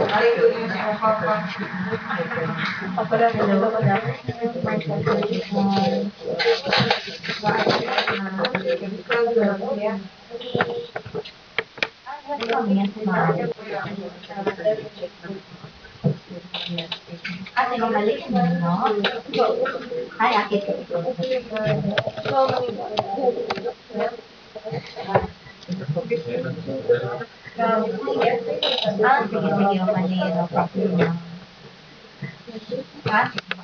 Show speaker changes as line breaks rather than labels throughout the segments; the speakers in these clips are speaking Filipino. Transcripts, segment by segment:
Hello, good afternoon, Marshall Solutions. Yes, ma'am. Ate, mamalik no? Ay, ate, sige, sige, mamalik, no problem. Ah, sige.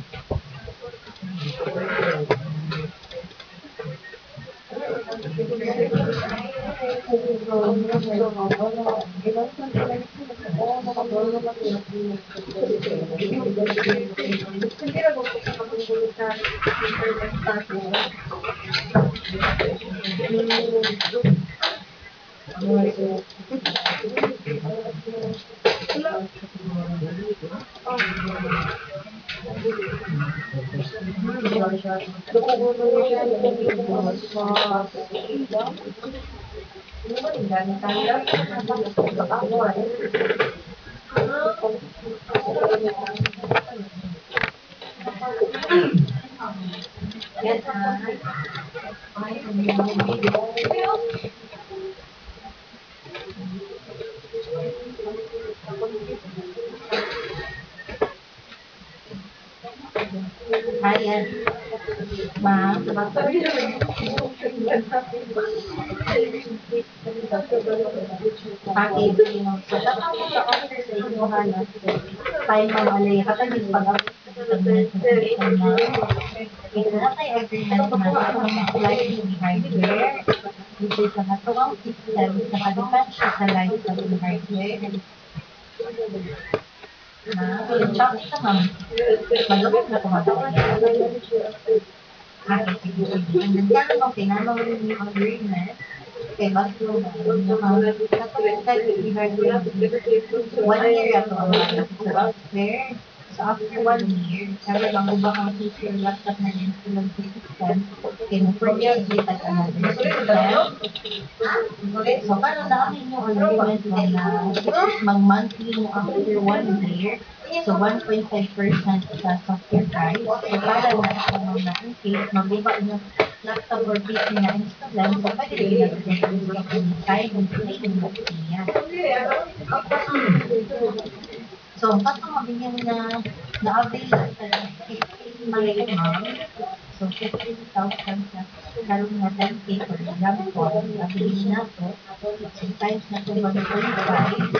Yes, yes, ma'am. Ate, sige, no. So, dapat mo sa officer sa inyo, halas. Tayo mamalay. Katagis pag-upload sa internet sa system na. Ito na tayo agreement na ito ang apply to the hardware. Dito sa natuwang system sa pag-defend siya sa life sa hardware. Check ito, ma'am. Malungkot na tumatawag. Okay, sige, sige. And then, kaya bang pinanaw rin yung agreement? Okay, basta mo na. Katulad tayo sa hardware. 1 year ato ang mga sa software. So, after 1 year, kaya bang ubang ang future laptop na installed sa system, kaya mo purchase with another system. So, parang namin yung agreement mo na mag-monthly mo after 1 year. So, 1.5% sa software price. So, para na ito mga in case maguba yung laptop or PC na installan, so pwede rin natin mag-install anytime kung hindi mo siya. So, kaso mabigyan na-avail sa 15 months amount. So, 15,000 plus karoon na 10K for example, nabili na to. So, times na to 1.5.